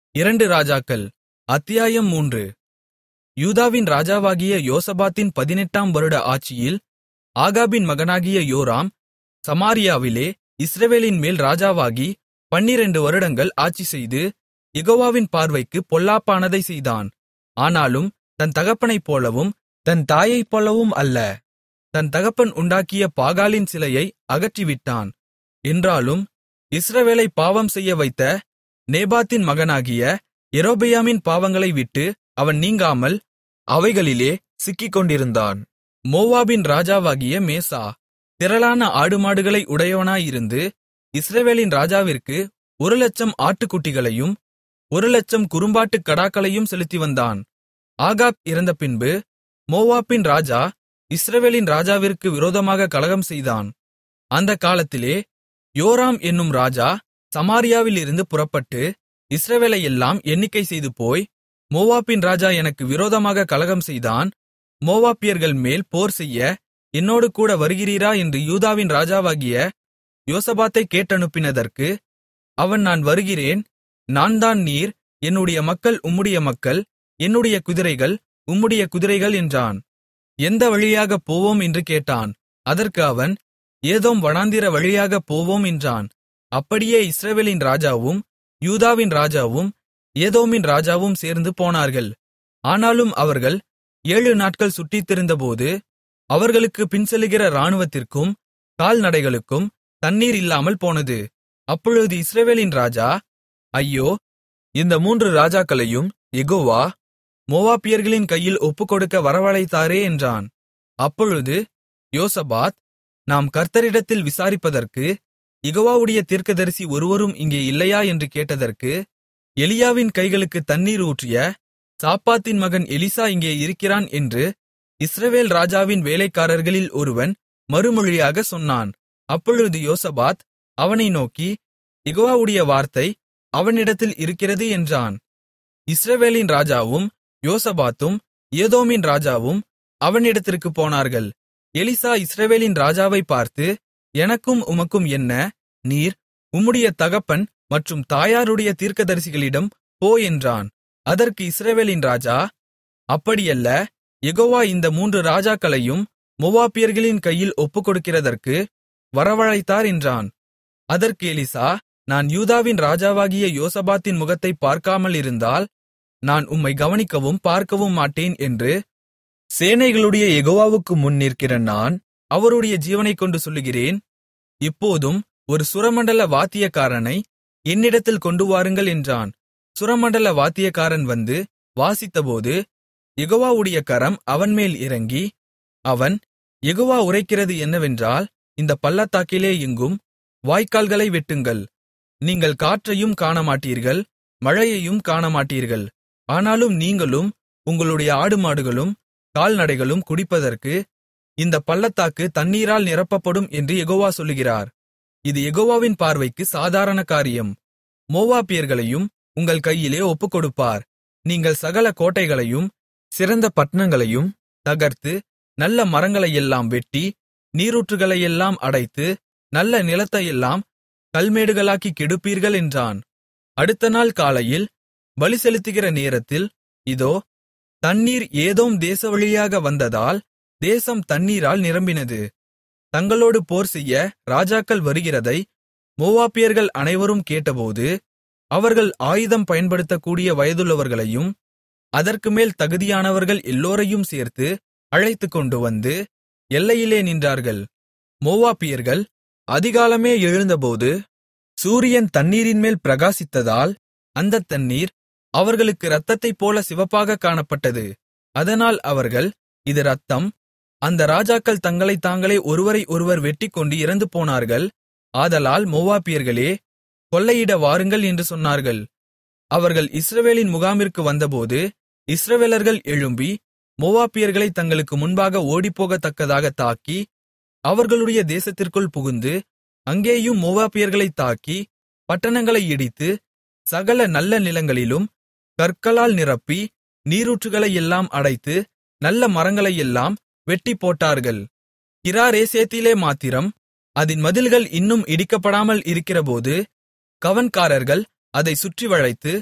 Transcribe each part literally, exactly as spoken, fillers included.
இரண்டு ராஜாக்கள் அத்தியாயம் மூன்று. யூதாவின் ராஜாவாகிய யோசபாத்தின் பதினெட்டாம் வருட ஆட்சியில் ஆகாபின் மகனாகிய யோராம் சமாரியாவிலே இஸ்ரவேலின்மேல் ராஜாவாகி பன்னிரண்டு வருடங்கள் ஆட்சிசெய்து, யெகோவாவின் பார்வைக்குப் பொல்லாப்பானதைச் செய்தான். ஆனாலும் தன் தகப்பனைப்போலவும் தன் தாயைப்போலவும் அல்ல. தன் தகப்பன் உண்டாக்கிய பாகாலின் சிலையை அகற்றிவிட்டான். என்றாலும் இஸ்ரவேலைப் பாவம் செய்யவைத்த நேபாத்தின் மகனாகிய யெரொபெயாமின் பாவங்களை விட்டு அவன் நீங்காமல் அவைகளிலே சிக்கிக்கொண்டிருந்தான். மோவாபின் ராஜாவாகிய மேசா திரளான ஆடுமாடுகளை உடையவனாயிருந்து இஸ்ரவேலின் ராஜாவிற்கு ஒரு லட்சம் ஆட்டுக்குட்டிகளையும் ஒரு லட்சம் குறும்பாட்டுக் கடாக்களையும் செலுத்திவந்தான். ஆகாப் இறந்தபின்பு மோவாபின் ராஜா இஸ்ரவேலின் ராஜாவிற்கு விரோதமாகக் கலகம் செய்தான். அந்தக் காலத்திலே யோராம் என்னும் ராஜா சமாரியாவிலிருந்து புறப்பட்டு இஸ்ரவேலையெல்லாம் எண்ணிக்கை செய்து போய், மோவாபின் ராஜா எனக்கு விரோதமாகக் கலகம் செய்தான், மோவாபியர்கள் மேல் போர்செய்ய என்னோடு கூட வருகிறீரா என்று யூதாவின் ராஜாவாகிய யோசபாத்தைக் கேட்டனுப்பினதற்கு அவன், நான் வருகிறேன், நான்தான் நீர், என்னுடைய மக்கள் உம்முடைய மக்கள், என்னுடைய குதிரைகள் உம்முடைய குதிரைகள் என்றான். எந்த வழியாகப் போவோம் என்று கேட்டான். அதற்கு அவன், ஏதோம் வனாந்திர வழியாகப் போவோம் என்றான். அப்படியே இஸ்ரவேலின் ராஜாவும் யூதாவின் ராஜாவும் ஏதோமின் ராஜாவும் சேர்ந்து போனார்கள். ஆனாலும் அவர்கள் ஏழு நாட்கள் சுற்றித்திருந்தபோது அவர்களுக்குப் பின்செல்லுகிற இராணுவத்திற்கும் கால்நடைகளுக்கும் தண்ணீர் இல்லாமல் போனது. அப்பொழுது இஸ்ரவேலின் ராஜா, ஐயோ, இந்த மூன்று ராஜாக்களையும் யெகோவா மோவாபியர்களின் கையில் ஒப்புக்கொடுக்க வரவழைத்தாரே என்றான். அப்பொழுது யோசபாத், நாம் கர்த்தரிடத்தில் விசாரிப்பதற்கு யெகோவாவுடைய தீர்க்கதரிசி ஒருவரும் இங்கே இல்லையா என்று கேட்டதற்கு, எலியாவின் கைகளுக்கு தண்ணீர் ஊற்றிய சாப்பாத்தின் மகன் எலிசா இங்கே இருக்கிறான் என்று இஸ்ரவேல் ராஜாவின் வேலைக்காரர்களில் ஒருவன் மறுமொழியாக சொன்னான். அப்பொழுது யோசபாத் அவனை நோக்கி, யெகோவாவுடைய வார்த்தை அவனிடத்தில் இருக்கிறது என்றான். இஸ்ரவேலின் ராஜாவும் யோசபாத்தும் ஏதோமின் ராஜாவும் அவனிடத்திற்குப் போனார்கள். எலிசா இஸ்ரவேலின் ராஜாவைப் பார்த்து, எனக்கும் உமக்கும் என்ன? நீர் உம்முடைய தகப்பன் மற்றும் தாயாருடைய தீர்க்கதரிசிகளிடம் போ என்றான். அதற்கு இஸ்ரவேலின் ராஜா, அப்படியல்ல, யெகோவா இந்த மூன்று ராஜாக்களையும் மோவாபியர்களின் கையில் ஒப்புக்கொடுக்கிறதற்கு வரவழைத்தார் என்றான். அதற்கு எலிசா, நான் யூதாவின் ராஜாவாகிய யோசபாத்தின் முகத்தைப் பார்க்காமலிருந்தால் நான் உம்மை கவனிக்கவும் பார்க்கவும் மாட்டேன் என்று சேனைகளுடைய யெகோவாவுக்கு முன் நிற்கிற நான் அவருடைய ஜீவனைக் கொண்டு சொல்லுகிறேன். இப்போதும் ஒரு சுரமண்டல வாத்தியக்காரனை என்னிடத்தில் கொண்டு வாருங்கள் என்றான். சுரமண்டல வாத்தியக்காரன் வந்து வாசித்தபோது யெகோவாவுடைய கரம் அவன்மேல் இறங்கி, அவன், யெகோவா உரைக்கிறது என்னவென்றால், இந்த பள்ளத்தாக்கிலே எங்கும் வாய்க்கால்களை வெட்டுங்கள். நீங்கள் காற்றையும் காணமாட்டீர்கள், மழையையும் காணமாட்டீர்கள். ஆனாலும் நீங்களும் உங்களுடைய ஆடுமாடுகளும் கால்நடைகளும் குடிப்பதற்கு இந்த பள்ளத்தாக்கு தண்ணீரால் நிரப்பப்படும் என்று யெகோவா சொல்லுகிறார். இது யெகோவாவின் பார்வைக்கு சாதாரண காரியம். மோவாபியர்களையும் உங்கள் கையிலே ஒப்புக்கொடுப்பார். நீங்கள் சகல கோட்டைகளையும் சிறந்த பட்டணங்களையும் தகர்த்து நல்ல மரங்களையெல்லாம் வெட்டி நீரூற்றுகளையெல்லாம் அடைத்து நல்ல நிலத்தையெல்லாம் கல்மேடுகளாக்கி கெடுப்பீர்கள் என்றான். அடுத்த நாள் காலையில் பலி செலுத்துகிற நேரத்தில், இதோ, தண்ணீர் ஏதோம் தேசவழியாக வந்ததால் தேசம் தண்ணீரால் நிரம்பினது. தங்களோடு போர்செய்ய ராஜாக்கள் வருகிறதை மோவாபியர்கள் அனைவரும் கேட்டபோது, அவர்கள் ஆயுதம் பயன்படுத்தக்கூடிய வயதுள்ளவர்களையும் அதற்குமேல் தகுதியானவர்கள் எல்லோரையும் சேர்த்து அழைத்துக்கொண்டு வந்து எல்லையிலே நின்றார்கள். மோவாபியர்கள் அதிகாலமே எழுந்தபோது சூரியன் தண்ணீரின்மேல் பிரகாசித்ததால் அந்தத் தண்ணீர் அவர்களுக்கு இரத்தத்தைப்போல சிவப்பாகக் காணப்பட்டது. அதனால் அவர்கள், இது இரத்தம், அந்த ராஜாக்கள் தங்களைத் தாங்களே ஒருவரை ஒருவர் வெட்டிக்கொண்டு இறந்து போனார்கள். ஆதலால் மோவாபியர்களே, கொள்ளையிட வாருங்கள் என்று சொன்னார்கள். அவர்கள் இஸ்ரவேலின் முகாமிற்கு வந்தபோது இஸ்ரவேலர்கள் எழும்பி மோவாபியர்களை தங்களுக்கு முன்பாக ஓடிப்போகத்தக்கதாக தாக்கி அவர்களுடைய தேசத்திற்குள் புகுந்து அங்கேயும் மோவாபியர்களைத் தாக்கி பட்டணங்களை இடித்து சகல நல்ல நிலங்களிலும் கற்களால் நிரப்பி நீரூற்றுகளையெல்லாம் அடைத்து நல்ல மரங்களையெல்லாம் வெட்டிப்போட்டார்கள். கிராரேசேத்திலே மாத்திரம் அதின் மதில்கள் இன்னும் இடிக்கப்படாமல் இருக்கிறபோது கவண்காரர்கள் அதைச் சுற்றி வளைத்து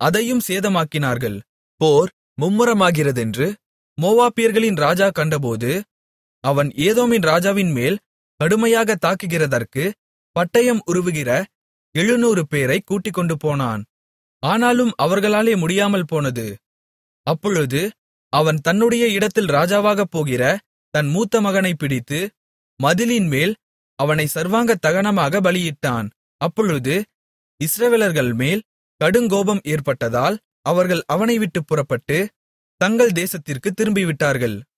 அதையும் சேதமாக்கினார்கள். போர் மும்முரமாகிறதென்று மோவாபியர்களின் ராஜா கண்டபோது, அவன் ஏதோமின் ராஜாவின் மேல் கடுமையாக தாக்குகிறதற்கு பட்டயம் உருவுகிற எழுநூறு பேரைக் கூட்டிக்கொண்டு போனான். ஆனாலும் அவர்களாலே முடியாமல் போனது. அப்பொழுது அவன் தன்னுடைய இடத்தில் ராஜாவாகப் போகிற தன் மூத்த மகனைப் பிடித்து, மதிலின் மேல் அவனை சர்வாங்க தகனமாக பலியிட்டான். அப்பொழுது இஸ்ரவேலர்கள் மேல் கடுங்கோபம் ஏற்பட்டதால் அவர்கள் அவனை விட்டுப் புறப்பட்டு தங்கள் தேசத்திற்குத் திரும்பிவிட்டார்கள்.